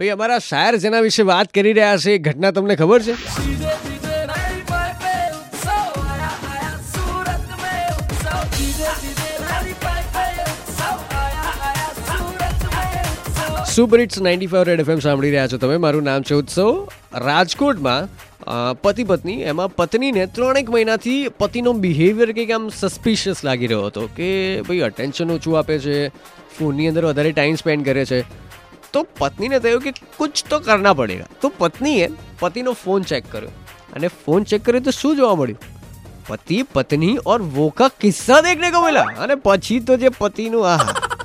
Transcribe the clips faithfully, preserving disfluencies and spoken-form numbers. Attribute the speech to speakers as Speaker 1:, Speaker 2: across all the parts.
Speaker 1: ભાઈ અમારા શાયર જેના વિશે વાત કરી રહ્યા છે એ ઘટના તમને ખબર છે? Super hits ninety five Red FM સાંભળી રહ્યા છો તમે. મારું નામ છે ઉત્સવ. રાજકોટમાં પતિ પત્ની, એમાં પત્નીને ત્રણેક મહિનાથી પતિનો બિહેવિયર કંઈક આમ સસ્પિશિયસ લાગી રહ્યો હતો કે ભાઈ અટેન્શન ઓછું આપે છે, ફોનની અંદર વધારે ટાઈમ સ્પેન્ડ કરે છે. તો પત્નીને થયું કે કુછ તો કરના પડેગા. તો પત્નીએ પતિનો ફોન ચેક કર્યો અને ફોન ચેક કર્યો તો શું જોવા મળ્યું? પતિ પત્ની ઓર वो का કિસ્સા देखने को मिला. અને પછી તો જે પતિનું આ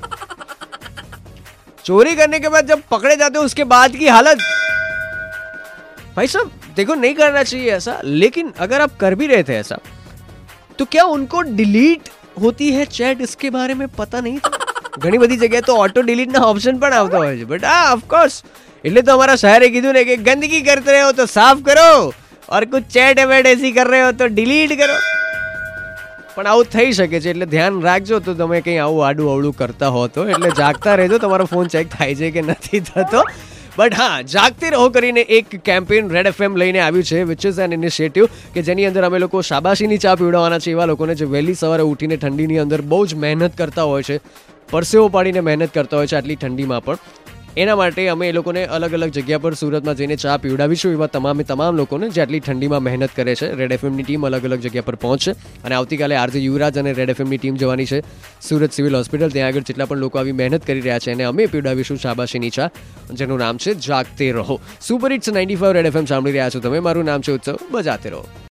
Speaker 1: चोरी करने के बाद जब पकड़े जाते हैं उसके बाद की हालत, भाई साहब देखो नहीं करना चाहिए ऐसा, लेकिन अगर आप कर भी रहे थे ऐसा तो क्या उनको डिलीट होती है चैट, इसके बारे में पता नहीं था? ઘણી બધી જગ્યાએ તો ઓટો ડિલીટ ના ઓપ્શન પણ આવતા હોય છે. બટ હા ઓફકોર્સ, એટલે તો અમારા શાયરે કીધું ને કે ગંદકી કરતે રહે હો તો સાફ કરો और कुछ चैट वेट ऐसी कर रहे हो तो डिलीट करो. પણ આવું થઈ શકે છે, એટલે ધ્યાન રાખજો. તો તમે કંઈ આવું આડું અવળું કરતા હો તો એટલે જાગતા રહેજો, તમારો ફોન ચેક થાય છે કે નથી થતો. બટ હા, જાગતી રહો કરીને એક કેમ્પેન રેડ એફએમ લઈને આવ્યું છે, વિચ ઇઝ એન ઇનિશિયેટિવ કે જેની અંદર અમે લોકો શાબાશીની ચા પીવડાવવાના છે એવા લોકોને જે વહેલી સવારે ઉઠીને ઠંડીની અંદર બહુ જ મહેનત કરતા હોય છે, પરસેવો પાડીને મહેનત કરતા હોય છે આટલી ઠંડીમાં પણ. એના માટે અમે એ લોકોને અલગ અલગ જગ્યા પર સુરતમાં જઈને ચા પીવડાવીશું એવા તમામે તમામ લોકોને જે આટલી ઠંડીમાં મહેનત કરે છે. રેડ એફએમની ટીમ અલગ અલગ જગ્યા પર પહોંચશે અને આવતીકાલે આરજે યુવરાજ અને રેડ એફએમની ટીમ જવાની છે સુરત સિવિલ હોસ્પિટલ. ત્યાં આગળ જેટલા પણ લોકો આવી મહેનત કરી રહ્યા છે અને અમે પીવડાવીશું શાબાશીની ચા, જેનું નામ છે Jagte Raho. Super hits ninety five Red FM સાંભળી રહ્યા છો તમે. મારું નામ છે ઉત્સવ. બજાતે રહો.